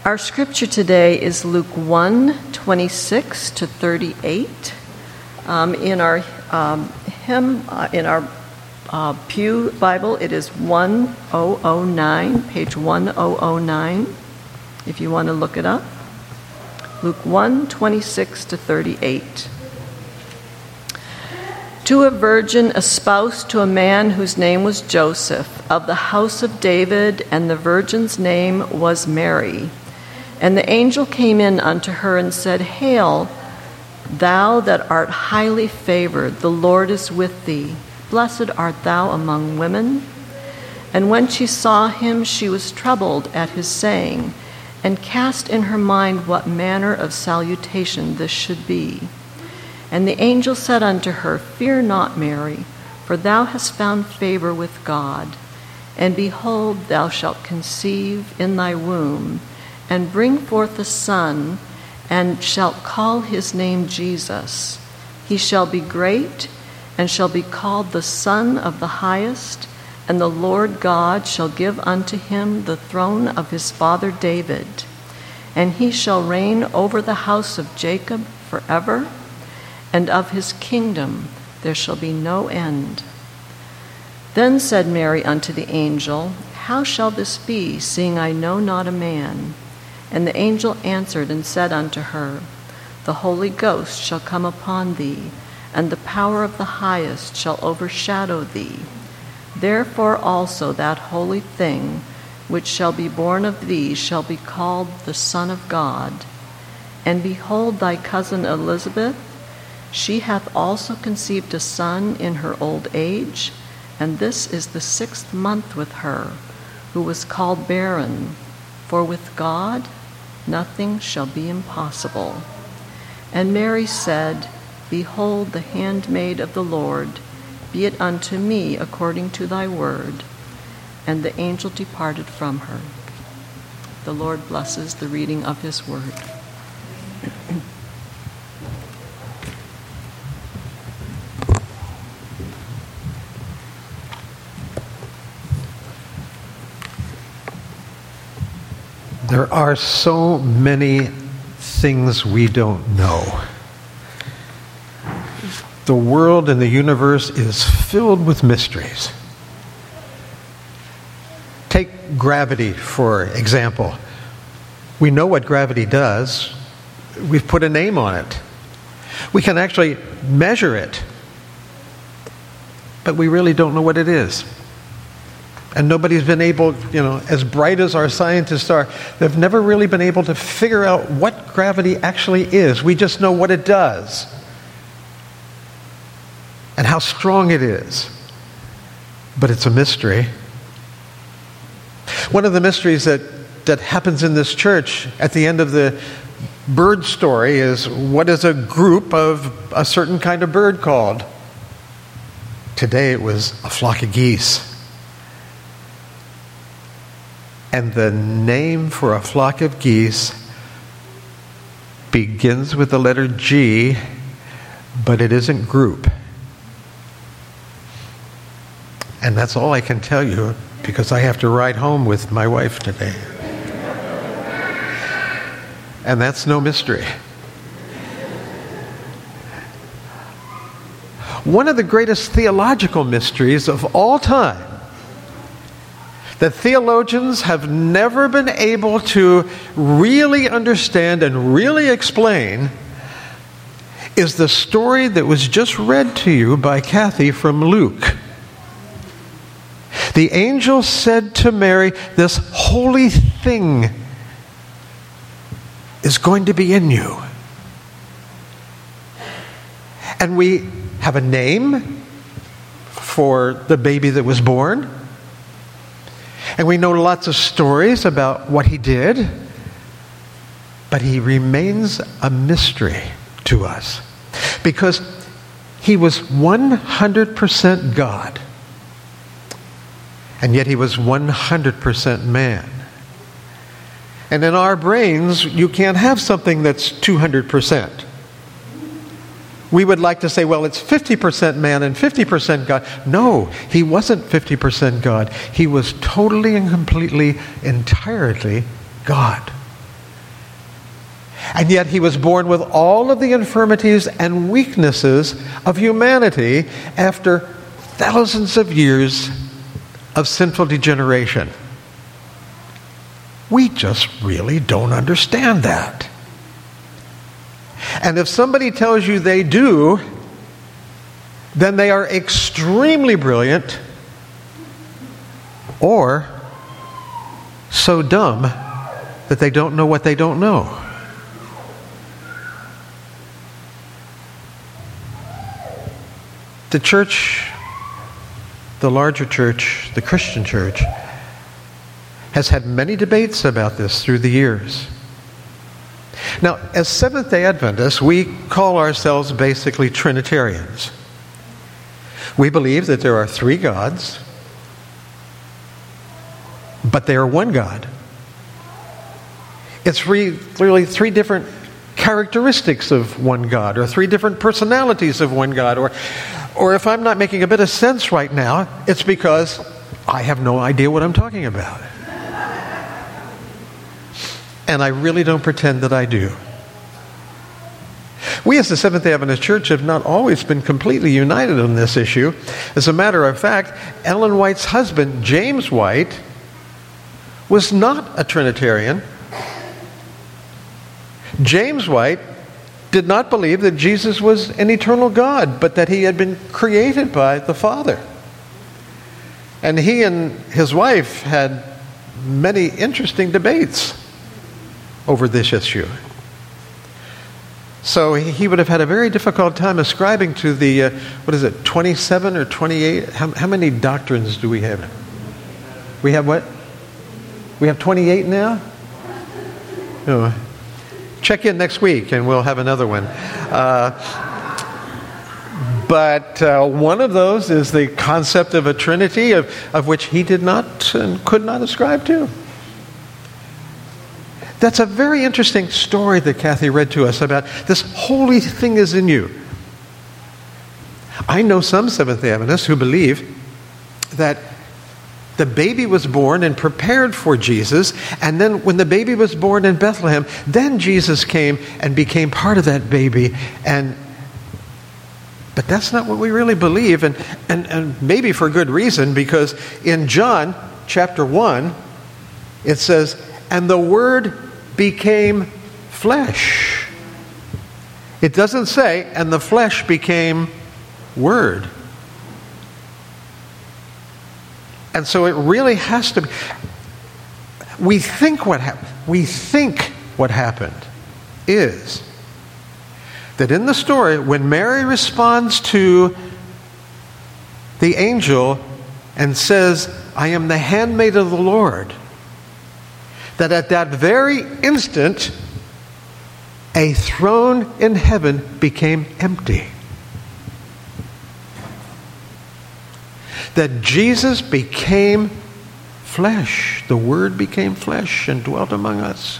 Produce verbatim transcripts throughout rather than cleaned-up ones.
Our scripture today is Luke one, twenty-six to thirty-eight. Um, in our um, hymn, uh, in our uh, Pew Bible, it is ten oh nine, page ten oh nine, if you want to look it up. Luke one, twenty-six to thirty-eight. To a virgin espoused to a man whose name was Joseph, of the house of David, and the virgin's name was Mary. And the angel came in unto her and said, Hail, thou that art highly favored, the Lord is with thee. Blessed art thou among women. And when she saw him, she was troubled at his saying, and cast in her mind what manner of salutation this should be. And the angel said unto her, Fear not, Mary, for thou hast found favor with God. And behold, thou shalt conceive in thy womb, and bring forth a son, and shalt call his name Jesus. He shall be great, and shall be called the Son of the Highest, and the Lord God shall give unto him the throne of his father David. And he shall reign over the house of Jacob forever, and of his kingdom there shall be no end. Then said Mary unto the angel, How shall this be, seeing I know not a man? And the angel answered and said unto her, The Holy Ghost shall come upon thee, and the power of the Highest shall overshadow thee. Therefore also that holy thing which shall be born of thee shall be called the Son of God. And behold, thy cousin Elizabeth, she hath also conceived a son in her old age, and this is the sixth month with her, who was called barren. For with God nothing shall be impossible. And Mary said, Behold, the handmaid of the Lord, be it unto me according to thy word. And the angel departed from her. The Lord blesses the reading of his word. There are so many things we don't know. The world and the universe is filled with mysteries. Take gravity, for example. We know what gravity does. We've put a name on it. We can actually measure it. But we really don't know what it is. And nobody's been able, you know, as bright as our scientists are, they've never really been able to figure out what gravity actually is. We just know what it does and how strong it is. But it's a mystery. One of the mysteries that, that happens in this church at the end of the bird story is, what is a group of a certain kind of bird called? Today it was a flock of geese. And the name for a flock of geese begins with the letter G, but it isn't group. And that's all I can tell you, because I have to ride home with my wife today. And that's no mystery. One of the greatest theological mysteries of all time that theologians have never been able to really understand and really explain is the story that was just read to you by Kathy from Luke. The angel said to Mary, this holy thing is going to be in you. And we have a name for the baby that was born. And we know lots of stories about what he did, but he remains a mystery to us because he was one hundred percent God, and yet he was one hundred percent man. And in our brains, you can't have something that's two hundred percent. We would like to say, well, it's fifty percent man and fifty percent God. No, he wasn't fifty percent God. He was totally and completely, entirely God. And yet he was born with all of the infirmities and weaknesses of humanity after thousands of years of sinful degeneration. We just really don't understand that. And if somebody tells you they do, then they are extremely brilliant or so dumb that they don't know what they don't know. The church, the larger church, the Christian church, has had many debates about this through the years. Now, as Seventh-day Adventists, we call ourselves basically Trinitarians. We believe that there are three gods, but they are one God. It's re- really three different characteristics of one God, or three different personalities of one God, or, or if I'm not making a bit of sense right now, it's because I have no idea what I'm talking about. And I really don't pretend that I do. We as the Seventh-day Adventist Church have not always been completely united on this issue. As a matter of fact, Ellen White's husband, James White, was not a Trinitarian. James White did not believe that Jesus was an eternal God, but that he had been created by the Father. And he and his wife had many interesting debates over this issue. So he would have had a very difficult time ascribing to the, uh, what is it, twenty-seven or twenty-eight? How, how many doctrines do we have? We have what? We have twenty-eight now? Oh. Check in next week and we'll have another one. Uh, but uh, one of those is the concept of a Trinity, of, of which he did not and could not ascribe to. That's a very interesting story that Kathy read to us about this holy thing is in you. I know some Seventh-day Adventists who believe that the baby was born and prepared for Jesus, and then when the baby was born in Bethlehem, then Jesus came and became part of that baby. And but that's not what we really believe, and, and, and maybe for good reason, because in John chapter one, it says, and the Word became flesh. It doesn't say, and the flesh became Word. And so it really has to be. We think what happened. We think what happened is that in the story, when Mary responds to the angel and says, I am the handmaid of the Lord, that at that very instant, a throne in heaven became empty. That Jesus became flesh. The Word became flesh and dwelt among us.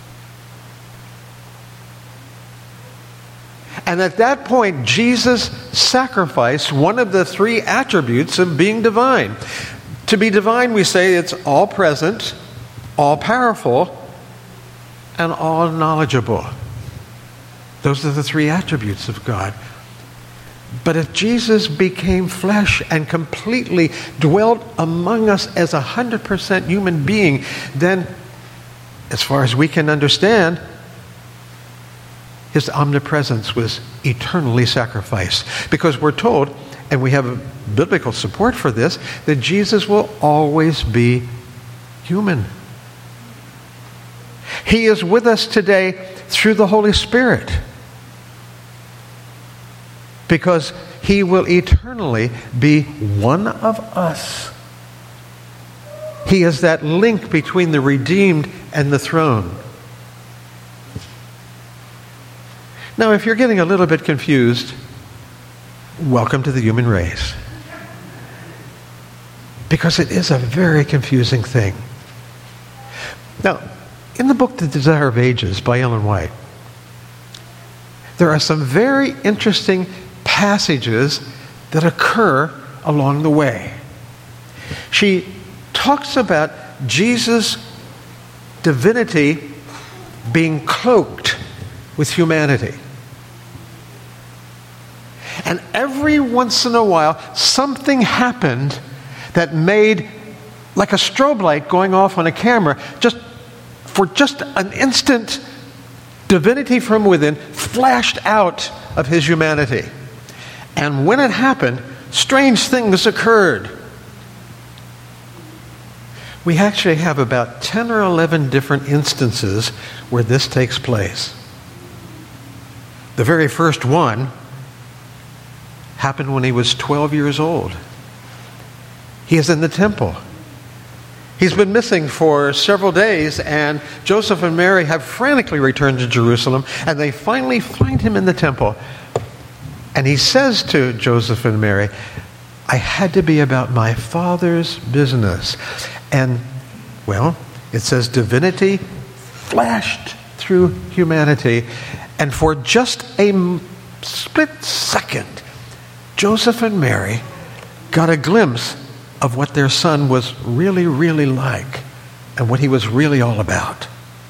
And at that point, Jesus sacrificed one of the three attributes of being divine. To be divine, we say it's all present, all powerful, and all knowledgeable. Those are the three attributes of God. But if Jesus became flesh and completely dwelt among us as a one hundred percent human being, then, as far as we can understand, his omnipresence was eternally sacrificed. Because we're told, and we have biblical support for this, that Jesus will always be human. He is with us today through the Holy Spirit, because he will eternally be one of us. He is that link between the redeemed and the throne. Now, if you're getting a little bit confused, welcome to the human race. Because it is a very confusing thing. Now, in the book The Desire of Ages by Ellen White, there are some very interesting passages that occur along the way. She talks about Jesus' divinity being cloaked with humanity. And every once in a while, something happened that made, like a strobe light going off on a camera, just for just an instant, divinity from within flashed out of his humanity. And when it happened, strange things occurred. We actually have about ten or eleven different instances where this takes place. The very first one happened when he was twelve years old. He is in the temple. He's been missing for several days, and Joseph and Mary have frantically returned to Jerusalem, and they finally find him in the temple. And he says to Joseph and Mary, I had to be about my Father's business. And, well, it says divinity flashed through humanity, and for just a split second, Joseph and Mary got a glimpse of what their son was really, really like and what he was really all about.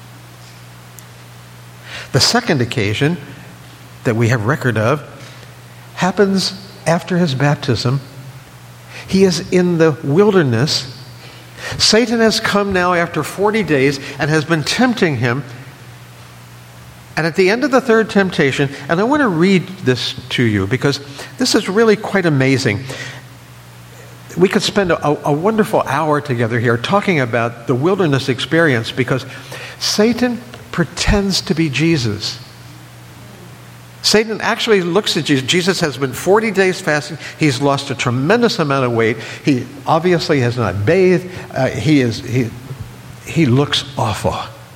The second occasion that we have record of happens after his baptism. He is in the wilderness. Satan has come now after forty days and has been tempting him. And at the end of the third temptation, and I want to read this to you because this is really quite amazing. We could spend a, a wonderful hour together here talking about the wilderness experience because Satan pretends to be Jesus. Satan actually looks at Jesus. Jesus has been forty days fasting. He's lost a tremendous amount of weight. He obviously has not bathed. Uh, he is he he looks awful.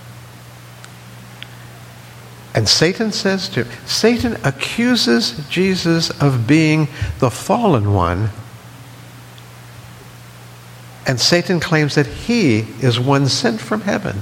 And Satan says to Satan accuses Jesus of being the fallen one. And Satan claims that he is one sent from heaven.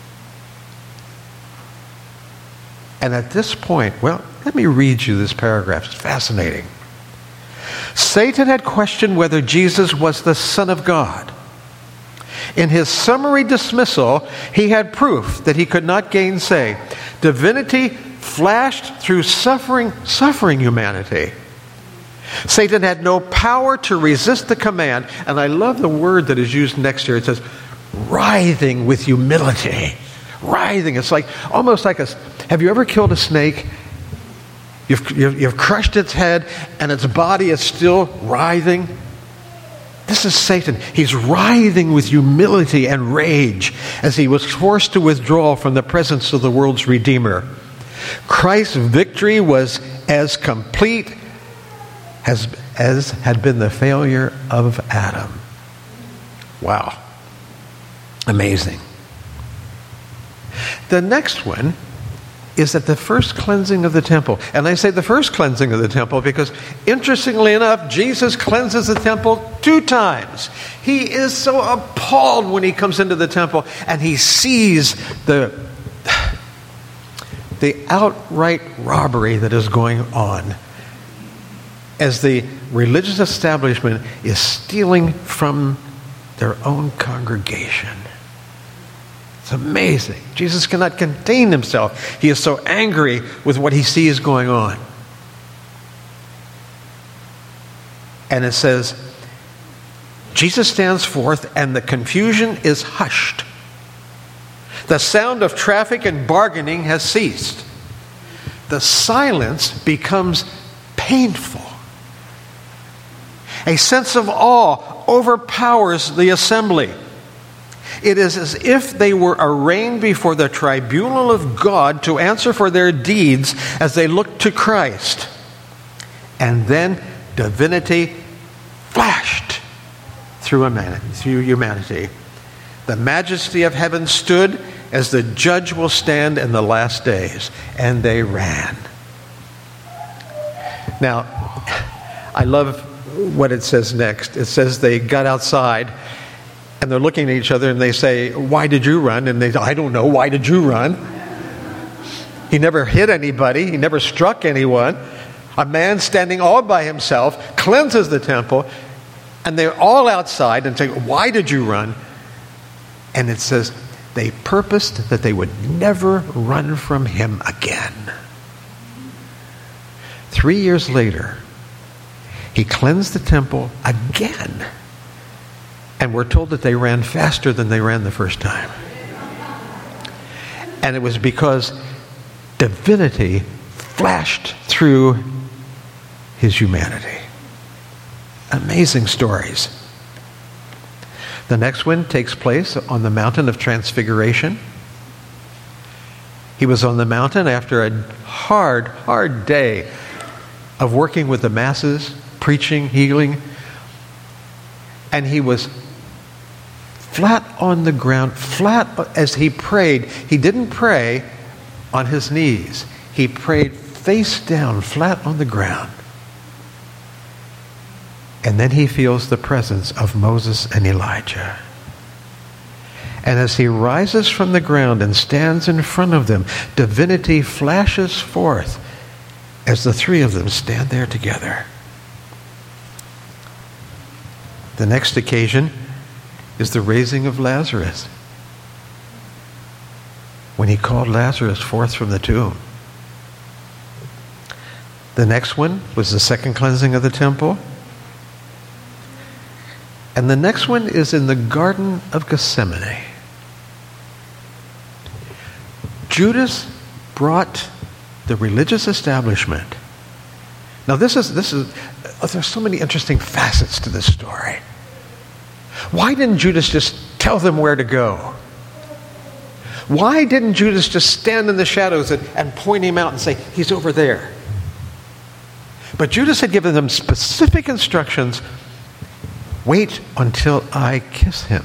And at this point, well, let me read you this paragraph. It's fascinating. Satan had questioned whether Jesus was the Son of God. In his summary dismissal, he had proof that he could not gainsay. Divinity flashed through suffering, suffering humanity. Satan had no power to resist the command. And I love the word that is used next here. It says, writhing with humility. Writhing. It's like, almost like a, have you ever killed a snake? You've, you've, you've crushed its head and its body is still writhing. This is Satan. He's writhing with humility and rage as he was forced to withdraw from the presence of the world's Redeemer. Christ's victory was as complete as, as had been the failure of Adam. Wow. Amazing. The next one is at the first cleansing of the temple. And I say the first cleansing of the temple because, interestingly enough, Jesus cleanses the temple two times. He is so appalled when he comes into the temple and he sees the, the outright robbery that is going on as the religious establishment is stealing from their own congregation. It's amazing. Jesus cannot contain himself. He is so angry with what he sees going on. And it says, Jesus stands forth and the confusion is hushed. The sound of traffic and bargaining has ceased. The silence becomes painful. A sense of awe overpowers the assembly. It is as if they were arraigned before the tribunal of God to answer for their deeds as they looked to Christ. And then divinity flashed through humanity. The majesty of heaven stood as the judge will stand in the last days. And they ran. Now, I love what it says next. It says they got outside and they're looking at each other and they say, why did you run? And they say, I don't know, why did you run? He never hit anybody. He never struck anyone. A man standing all by himself cleanses the temple. And they're all outside and say, why did you run? And it says, they purposed that they would never run from him again. Three years later, he cleansed the temple again. And we're told that they ran faster than they ran the first time. And it was because divinity flashed through his humanity. Amazing stories. The next one takes place on the mountain of Transfiguration. He was on the mountain after a hard, hard day of working with the masses, preaching, healing. And he was flat on the ground, flat as he prayed. He didn't pray on his knees. He prayed face down, flat on the ground. And then he feels the presence of Moses and Elijah. And as he rises from the ground and stands in front of them, divinity flashes forth as the three of them stand there together. The next occasion is the raising of Lazarus, when he called Lazarus forth from the tomb. The next one was the second cleansing of the temple. And the next one is in the Garden of Gethsemane. Judas brought the religious establishment. Now this is, this is, oh, there's so many interesting facets to this story. Why didn't Judas just tell them where to go? Why didn't Judas just stand in the shadows and, and point him out and say, he's over there? But Judas had given them specific instructions. Wait until I kiss him.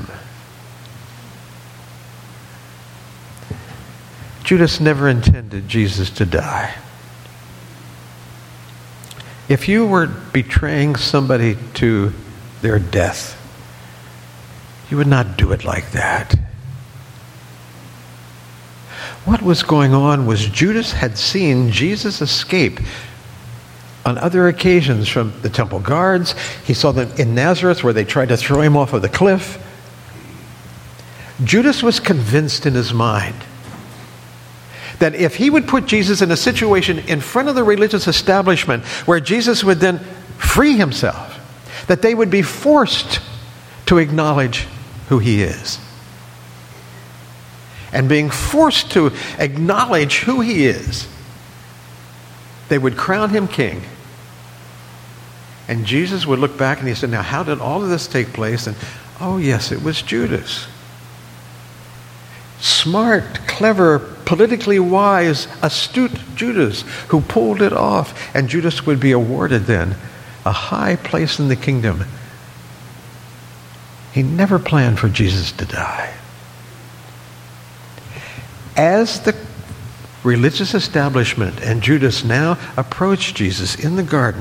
Judas never intended Jesus to die. If you were betraying somebody to their death, you would not do it like that. What was going on was Judas had seen Jesus escape on other occasions from the temple guards. He saw them in Nazareth where they tried to throw him off of the cliff. Judas was convinced in his mind that if he would put Jesus in a situation in front of the religious establishment where Jesus would then free himself, that they would be forced to acknowledge who he is. And being forced to acknowledge who he is, they would crown him king. And Jesus would look back and he said, now how did all of this take place? And oh yes, it was Judas. Smart, clever, politically wise, astute Judas who pulled it off. And Judas would be awarded then a high place in the kingdom. He never planned for Jesus to die. As the religious establishment and Judas now approached Jesus in the garden,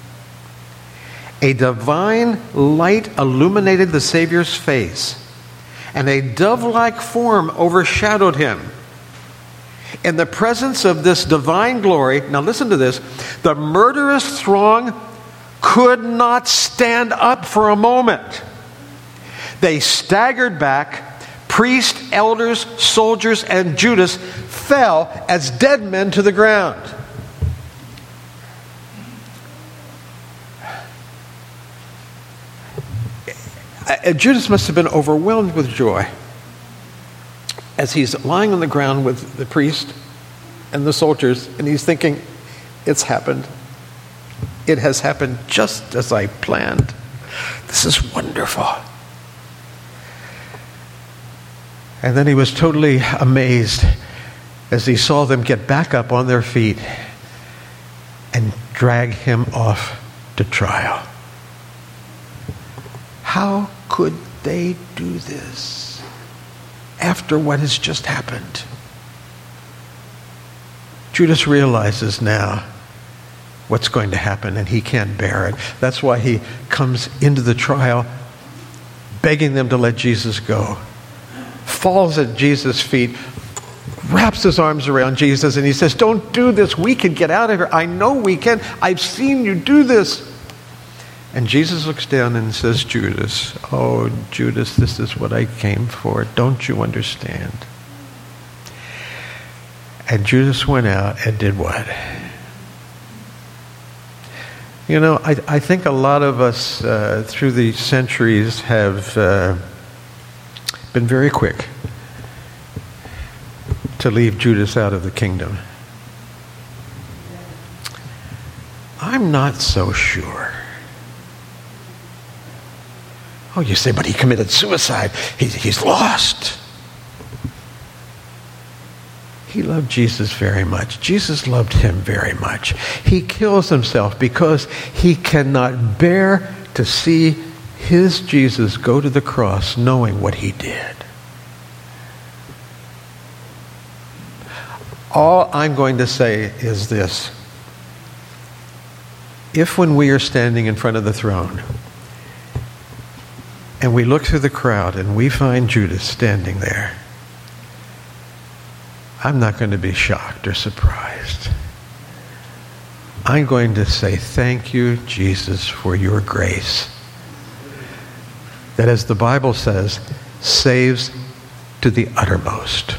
a divine light illuminated the Savior's face, and a dove-like form overshadowed him. In the presence of this divine glory, now listen to this, the murderous throng could not stand up for a moment. They staggered back. Priests, elders, soldiers, and Judas fell as dead men to the ground. Judas must have been overwhelmed with joy as he's lying on the ground with the priest and the soldiers, and he's thinking, it's happened. It has happened just as I planned. This is wonderful. And then he was totally amazed as he saw them get back up on their feet and drag him off to trial. How could they do this after what has just happened? Judas realizes now what's going to happen, and he can't bear it. That's why he comes into the trial begging them to let Jesus go. Falls at Jesus' feet, wraps his arms around Jesus, and he says, don't do this. We can get out of here. I know we can. I've seen you do this. And Jesus looks down and says, Judas, oh, Judas, this is what I came for. Don't you understand? And Judas went out and did what? You know, I, I think a lot of us uh, through the centuries have uh, been very quick to leave Judas out of the kingdom. I'm not so sure. Oh, you say, but he committed suicide. He, he's lost. He loved Jesus very much. Jesus loved him very much. He kills himself because he cannot bear to see his Jesus go to the cross knowing what he did. All I'm going to say is this. If when we are standing in front of the throne and we look through the crowd and we find Judas standing there, I'm not going to be shocked or surprised. I'm going to say, thank you, Jesus, for your grace. That, as the Bible says, saves to the uttermost.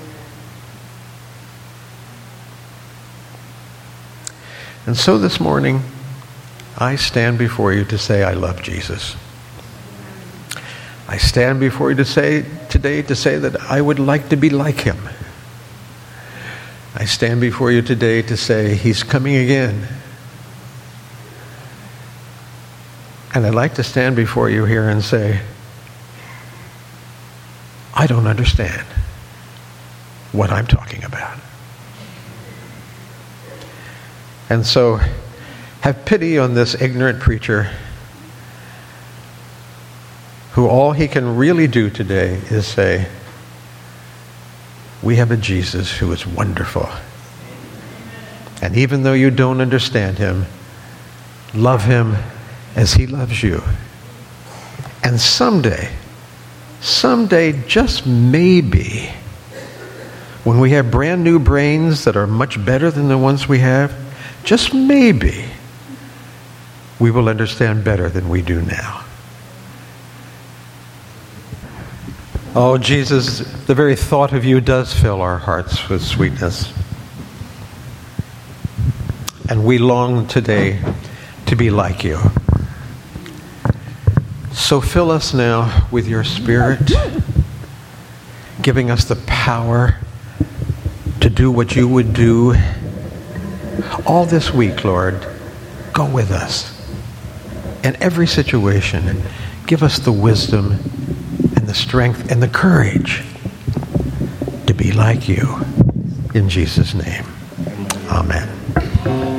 And so this morning, I stand before you to say I love Jesus. I stand before you to say today to say that I would like to be like him. I stand before you today to say he's coming again. And I'd like to stand before you here and say, I don't understand what I'm talking about. And so, have pity on this ignorant preacher who all he can really do today is say, we have a Jesus who is wonderful. And even though you don't understand him, love him as he loves you. And someday, someday, just maybe, when we have brand new brains that are much better than the ones we have, just maybe, we will understand better than we do now. Oh, Jesus, the very thought of you does fill our hearts with sweetness. And we long today to be like you. So fill us now with your Spirit, giving us the power to do what you would do. All this week, Lord, go with us. In every situation, give us the wisdom and the strength and the courage to be like you. In Jesus' name, amen.